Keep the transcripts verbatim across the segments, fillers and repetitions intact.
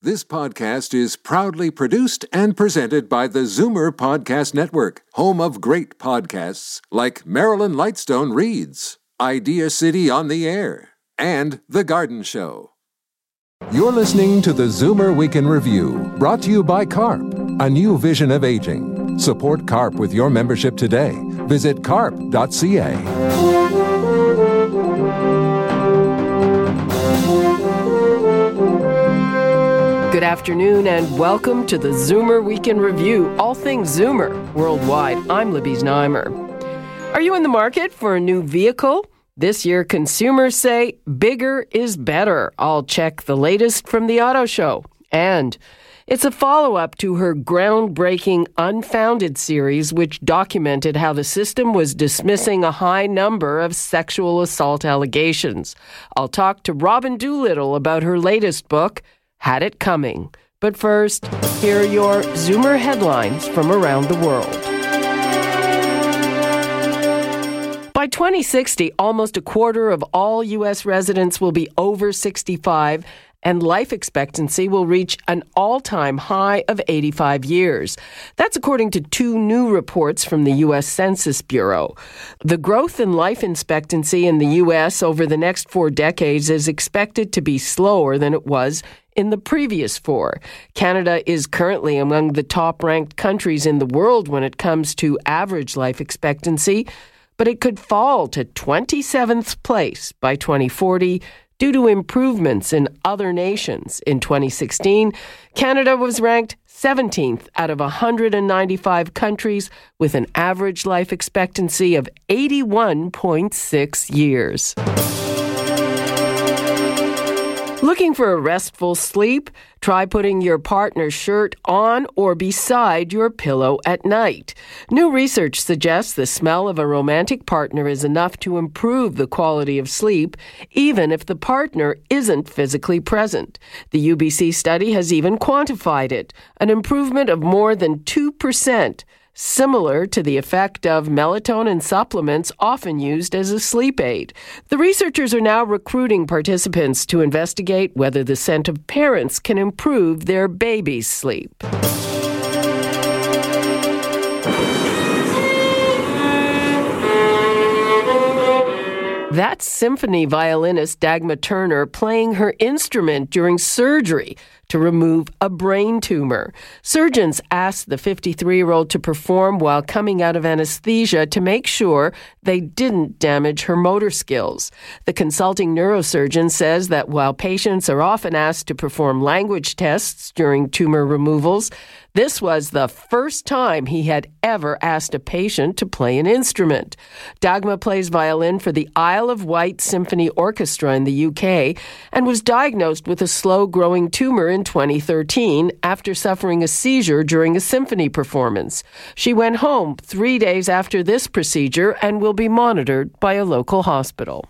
This podcast is proudly produced and presented by the Zoomer Podcast Network, home of great podcasts like Marilyn Lightstone Reads, Idea City on the Air, and The Garden Show. You're listening to the Zoomer Week in Review, brought to you by CARP, a new vision of aging. Support CARP with your membership today. Visit carp dot c a. Good afternoon and welcome to the Zoomer Week in Review, all things Zoomer worldwide. I'm Libby Znaimer. Are you in the market for a new vehicle? This year, consumers say bigger is better. I'll check the latest from the Auto Show. And it's a follow-up to her groundbreaking Unfounded series, which documented how the system was dismissing a high number of sexual assault allegations. I'll talk to Robin Doolittle about her latest book, Had It Coming. But first, here are your Zoomer headlines from around the world. By twenty sixty, almost a quarter of all U S residents will be over sixty-five, and life expectancy will reach an all-time high of eighty-five years. That's according to two new reports from the U S Census Bureau. The growth in life expectancy in the U S over the next four decades is expected to be slower than it was in the previous four. Canada is currently among the top-ranked countries in the world when it comes to average life expectancy, but it could fall to twenty-seventh place by twenty forty due to improvements in other nations. In twenty sixteen, Canada was ranked seventeenth out of one hundred ninety-five countries with an average life expectancy of eighty-one point six years. Looking for a restful sleep? Try putting your partner's shirt on or beside your pillow at night. New research suggests the smell of a romantic partner is enough to improve the quality of sleep, even if the partner isn't physically present. The U B C study has even quantified it, an improvement of more than two percent. Similar to the effect of melatonin supplements often used as a sleep aid. The researchers are now recruiting participants to investigate whether the scent of parents can improve their baby's sleep. That's symphony violinist Dagmar Turner playing her instrument during surgery to remove a brain tumor. Surgeons asked the fifty-three-year-old to perform while coming out of anesthesia to make sure they didn't damage her motor skills. The consulting neurosurgeon says that while patients are often asked to perform language tests during tumor removals, this was the first time he had ever asked a patient to play an instrument. Dagmar plays violin for the Isle of Wight Symphony Orchestra in the U K and was diagnosed with a slow-growing tumor in twenty thirteen after suffering a seizure during a symphony performance. She went home three days after this procedure and will be monitored by a local hospital.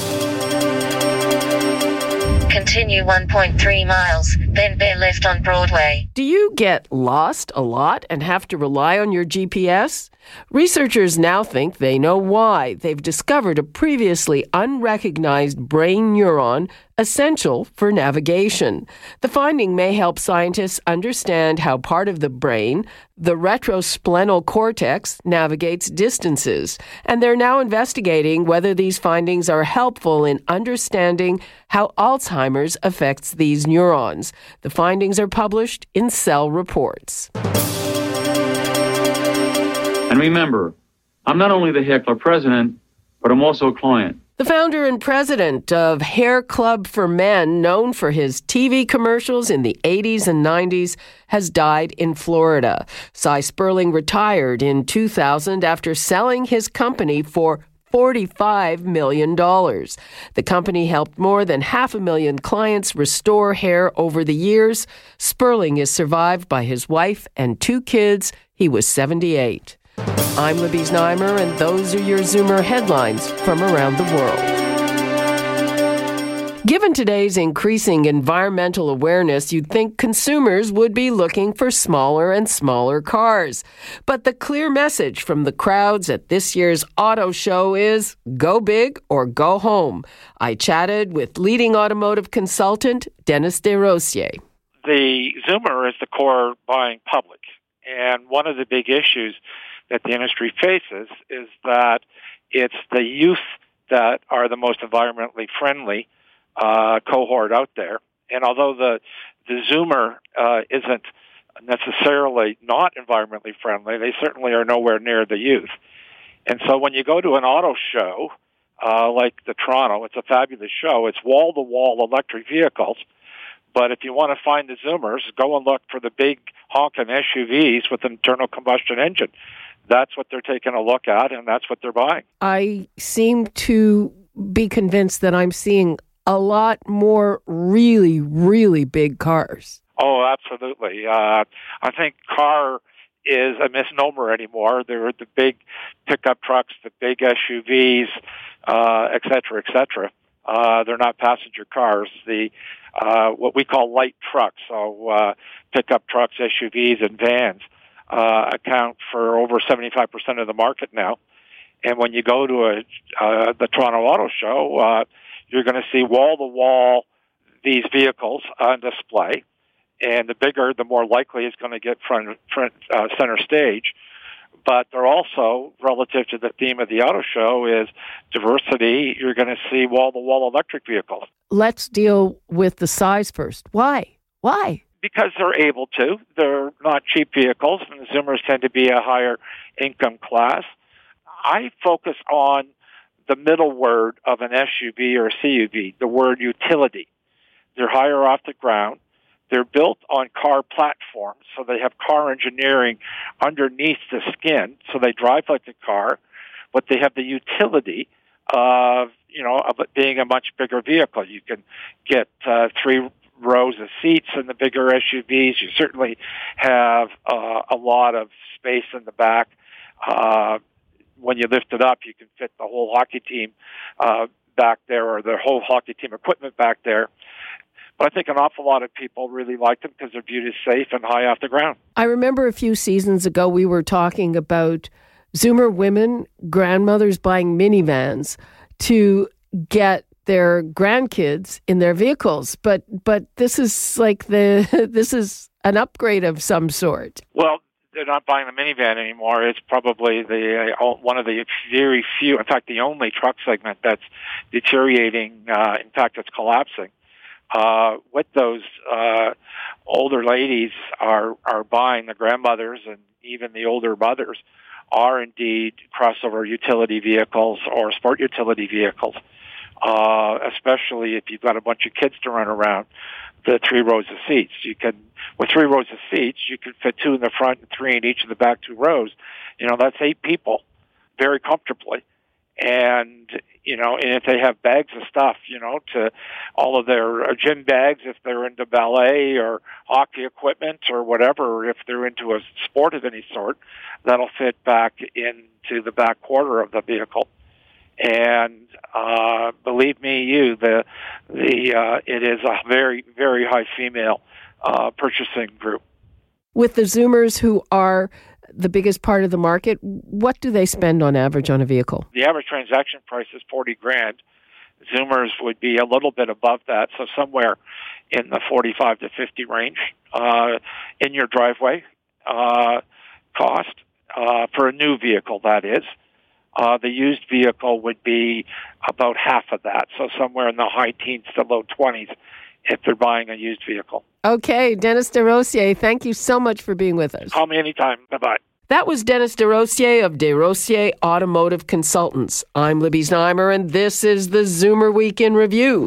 Continue one point three miles, then bear left on Broadway. Do you get lost a lot and have to rely on your G P S? Researchers now think they know why. They've discovered a previously unrecognized brain neuron essential for navigation. The finding may help scientists understand how part of the brain, the retrosplenial cortex, navigates distances. And they're now investigating whether these findings are helpful in understanding how Alzheimer's affects these neurons. The findings are published in Cell Reports. And remember, I'm not only the Hair Club president, but I'm also a client. The founder and president of Hair Club for Men, known for his T V commercials in the eighties and nineties, has died in Florida. Cy Sperling retired in two thousand after selling his company for forty-five million dollars. The company helped more than half a million clients restore hair over the years. Sperling is survived by his wife and two kids. He was seventy-eight. I'm Libby Znaimer, and those are your Zoomer headlines from around the world. Given today's increasing environmental awareness, you'd think consumers would be looking for smaller and smaller cars. But the clear message from the crowds at this year's auto show is go big or go home. I chatted with leading automotive consultant Dennis Desrosiers. the Zoomer is the core buying public. And one of the big issues that the industry faces is that it's the youth that are the most environmentally friendly uh, cohort out there. And although the the Zoomer uh, isn't necessarily not environmentally friendly, they certainly are nowhere near the youth. And so when you go to an auto show, uh, like the Toronto, it's a fabulous show. It's wall-to-wall electric vehicles. But if you want to find the Zoomers, go and look for the big honking S U Vs with an internal combustion engine. That's what they're taking a look at, and that's what they're buying. I seem to be convinced that I'm seeing a lot more really, really big cars. Oh, absolutely. Uh, I think car is a misnomer anymore. There are the big pickup trucks, the big S U Vs, uh, et cetera, et cetera. Uh, they're not passenger cars. The uh, what we call light trucks, so uh, pickup trucks, S U Vs, and vans uh, account for over seventy-five percent of the market now. And when you go to a uh, the Toronto Auto Show, uh, you're going to see wall-to-wall these vehicles on display. And the bigger, the more likely it's going to get front, front uh, center stage. But they're also, relative to the theme of the auto show, is diversity. You're going to see wall-to-wall electric vehicles. Let's deal with the size first. Why? Why? Because they're able to. They're not cheap vehicles, and the Zoomers tend to be a higher income class. I focus on the middle word of an S U V or a C U V, the word utility. They're higher off the ground. They're built on car platforms, so they have car engineering underneath the skin, so they drive like a car, but they have the utility of, you know, of it being a much bigger vehicle. You can get uh, three rows of seats in the bigger S U Vs. You certainly have uh, a lot of space in the back. Uh, when you lift it up, you can fit the whole hockey team uh, back there, or the whole hockey team equipment back there. But I think an awful lot of people really like them because they're viewed as safe and high off the ground. I remember a few seasons ago we were talking about Zoomer women, grandmothers buying minivans to get their grandkids in their vehicles. But but this is like the this is an upgrade of some sort. Well, they're not buying the minivan anymore. It's probably the uh, one of the very few, in fact, the only truck segment that's deteriorating. Uh, in fact, it's collapsing. Uh, what those uh, older ladies are are buying, the grandmothers and even the older mothers, are indeed crossover utility vehicles or sport utility vehicles, uh, especially if you've got a bunch of kids to run around. The three rows of seats. You can, with three rows of seats, you can fit two in the front and three in each of the back two rows. You know, that's eight people very comfortably. And, you know, and if they have bags of stuff, you know, to all of their uh, gym bags, if they're into ballet or hockey equipment or whatever, if they're into a sport of any sort, that'll fit back into the back quarter of the vehicle. And uh, believe me, you, the the uh, it is a very, very high female uh, purchasing group. With the Zoomers, who are the biggest part of the market, what do they spend on average on a vehicle? The average transaction price is forty grand. Zoomers would be a little bit above that, so somewhere in the forty-five to fifty range uh, in your driveway uh, cost uh, for a new vehicle, that is. Uh, the used vehicle would be about half of that, so somewhere in the high teens to low twenties if they're buying a used vehicle. Okay, Dennis Desrosiers, thank you so much for being with us. Call me anytime. Bye-bye. That was Dennis Desrosiers of Desrosiers Automotive Consultants. I'm Libby Znaimer, and this is the Zoomer Week in Review.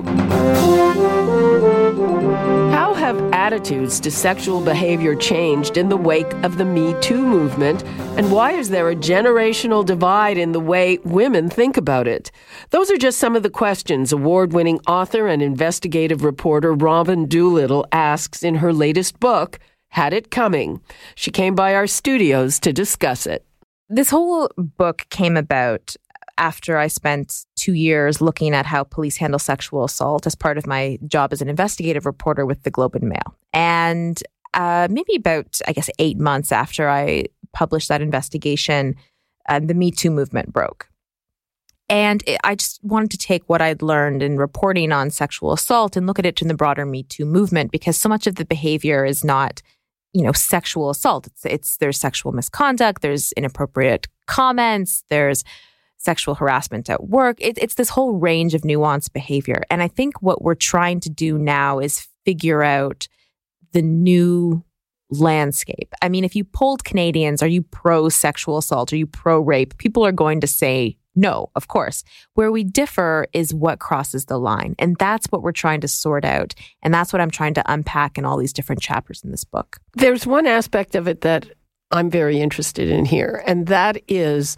How have attitudes to sexual behavior changed in the wake of the Me Too movement? And why is there a generational divide in the way women think about it? Those are just some of the questions award-winning author and investigative reporter Robin Doolittle asks in her latest book, Had It Coming. She came by our studios to discuss it. This whole book came about after I spent two years looking at how police handle sexual assault as part of my job as an investigative reporter with the Globe and Mail. And uh, maybe about, I guess, eight months after I published that investigation, uh, the Me Too movement broke. And it, I just wanted to take what I'd learned in reporting on sexual assault and look at it in the broader Me Too movement, because so much of the behavior is not, you know, sexual assault. It's, it's there's sexual misconduct, there's inappropriate comments, there's sexual harassment at work. It, it's this whole range of nuanced behavior. And I think what we're trying to do now is figure out the new landscape. I mean, if you polled Canadians, are you pro-sexual assault? Are you pro-rape? People are going to say no, of course. Where we differ is what crosses the line. And that's what we're trying to sort out. And that's what I'm trying to unpack in all these different chapters in this book. There's one aspect of it that I'm very interested in here, and that is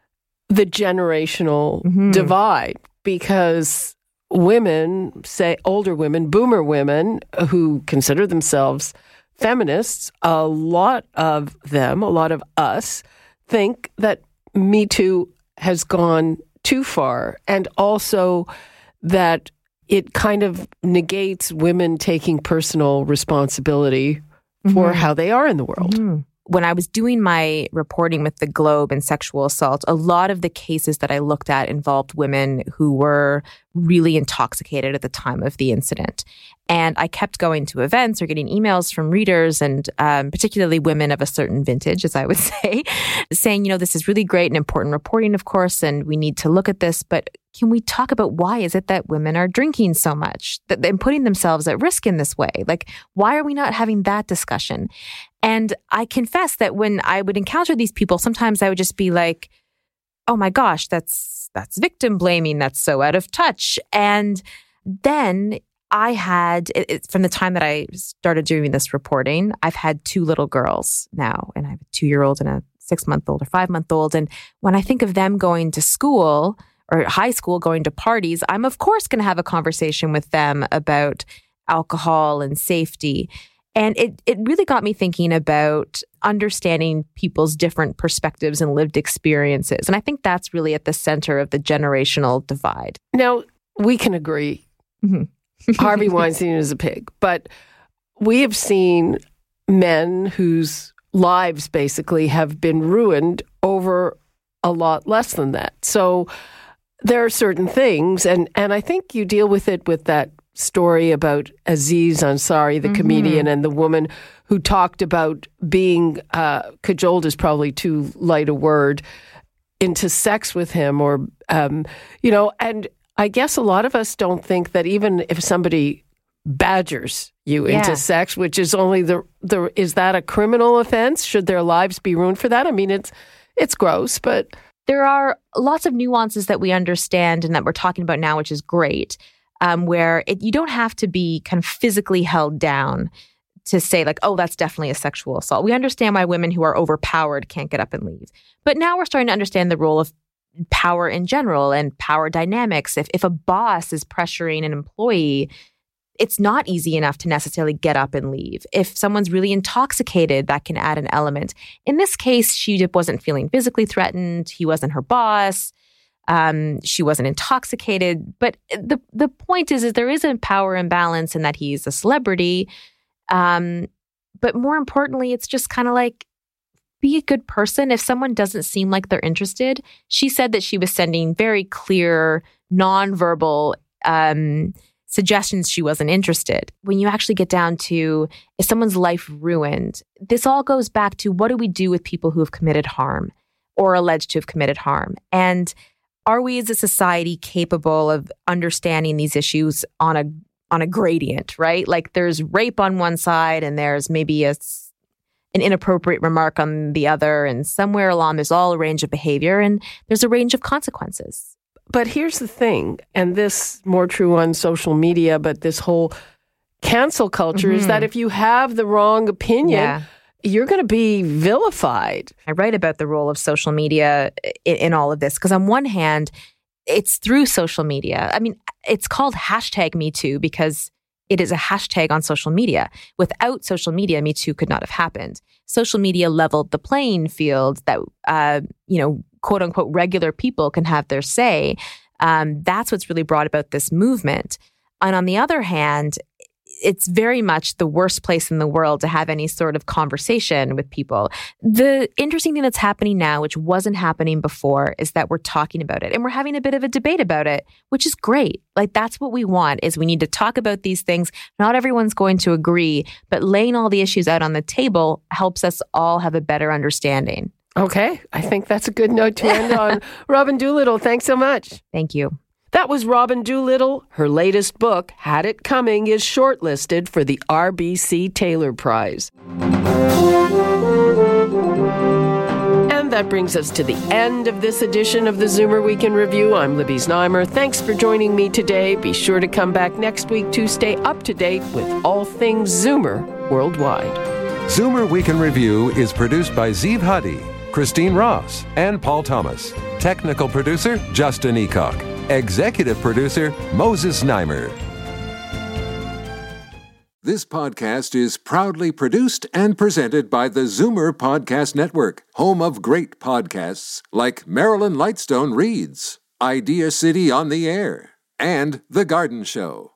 the generational mm-hmm. divide, because women, say older women, boomer women who consider themselves feminists, a lot of them, a lot of us, think that Me Too has gone too far, and also that it kind of negates women taking personal responsibility mm-hmm. for how they are in the world. Mm-hmm. When I was doing my reporting with the Globe in sexual assault, a lot of the cases that I looked at involved women who were really intoxicated at the time of the incident. And I kept going to events or getting emails from readers, and um, particularly women of a certain vintage, as I would say, saying, you know, this is really great and important reporting, of course, and we need to look at this, but can we talk about why is it that women are drinking so much and putting themselves at risk in this way? Like, why are we not having that discussion? And I confess that when I would encounter these people, sometimes I would just be like, oh my gosh, that's that's victim blaming. That's so out of touch. And then I had, it, it, from the time that I started doing this reporting, I've had two little girls now, and I have a two-year-old and a six-month-old or five-month-old. And when I think of them going to school or high school, going to parties, I'm of course going to have a conversation with them about alcohol and safety. And it it really got me thinking about understanding people's different perspectives and lived experiences. And I think that's really at the center of the generational divide. Now, we can agree mm-hmm. Harvey Weinstein is a pig, but we have seen men whose lives basically have been ruined over a lot less than that. So there are certain things, and, and I think you deal with it with that story about Aziz Ansari, the mm-hmm. comedian, and the woman who talked about being uh, cajoled is probably too light a word, into sex with him, or, um, you know, and I guess a lot of us don't think that even if somebody badgers you yeah. into sex, which is only the, the, is that a criminal offense? Should their lives be ruined for that? I mean, it's, it's gross, but there are lots of nuances that we understand and that we're talking about now, which is great. Um, where it, you don't have to be kind of physically held down to say like, oh, that's definitely a sexual assault. We understand why women who are overpowered can't get up and leave. But now we're starting to understand the role of power in general and power dynamics. If if a boss is pressuring an employee, it's not easy enough to necessarily get up and leave. If someone's really intoxicated, that can add an element. In this case, she wasn't feeling physically threatened. He wasn't her boss. Um, she wasn't intoxicated. But the the point is, is there is a power imbalance in that he's a celebrity. Um, but more importantly, it's just kind of like, be a good person. If someone doesn't seem like they're interested, she said that she was sending very clear, nonverbal um, suggestions she wasn't interested. When you actually get down to, is someone's life ruined? This all goes back to, what do we do with people who have committed harm or alleged to have committed harm? And are we as a society capable of understanding these issues on a on a gradient, right? Like there's rape on one side and there's maybe a, an inappropriate remark on the other, and somewhere along there's all a range of behavior and there's a range of consequences. But here's the thing, and this more true on social media, but this whole cancel culture mm-hmm. is that if you have the wrong opinion, yeah. you're going to be vilified. I write about the role of social media in, in all of this because on one hand, it's through social media. I mean, it's called hashtag Me Too because it is a hashtag on social media. Without social media, Me Too could not have happened. Social media leveled the playing field that, uh, you know, quote unquote, regular people can have their say. Um, that's what's really brought about this movement. And on the other hand, it's very much the worst place in the world to have any sort of conversation with people. The interesting thing that's happening now, which wasn't happening before, is that we're talking about it and we're having a bit of a debate about it, which is great. Like, that's what we want, is we need to talk about these things. Not everyone's going to agree, but laying all the issues out on the table helps us all have a better understanding. Okay, I think that's a good note to end on. Robin Doolittle, thanks so much. Thank you. That was Robin Doolittle. Her latest book, Had It Coming, is shortlisted for the R B C Taylor Prize. And that brings us to the end of this edition of the Zoomer Week in Review. I'm Libby Znaimer. Thanks for joining me today. Be sure to come back next week to stay up to date with all things Zoomer worldwide. Zoomer Week in Review is produced by Zeev Huddy, Christine Ross, and Paul Thomas. Technical producer, Justin Eacock. Executive producer, Moses Znaimer. This podcast is proudly produced and presented by the Zoomer Podcast Network, home of great podcasts like Marilyn Lightstone Reads, Idea City on the Air, and The Garden Show.